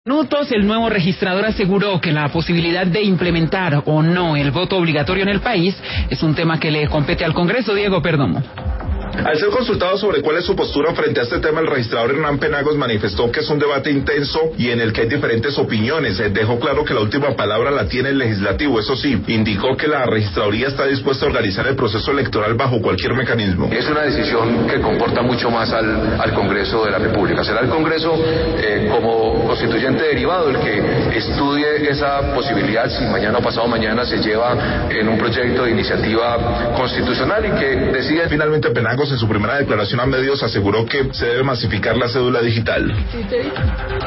Minutos, el nuevo registrador aseguró que la posibilidad de implementar o no el voto obligatorio en el país es un tema que le compete al Congreso. Diego Perdomo. Al ser consultado sobre cuál es su postura frente a este tema, el registrador Hernán Penagos manifestó que es un debate intenso y en el que hay diferentes opiniones. Dejó claro que la última palabra la tiene el legislativo. Eso sí, indicó que la registraduría está dispuesta a organizar el proceso electoral bajo cualquier mecanismo. Es una decisión que comporta mucho más al Congreso de la República. Será el Congreso como constituyente derivado el que estudie esa posibilidad si mañana o pasado mañana se lleva en un proyecto de iniciativa constitucional y que decide. Finalmente, Penagos en su primera declaración a medios aseguró que se debe masificar la cédula digital.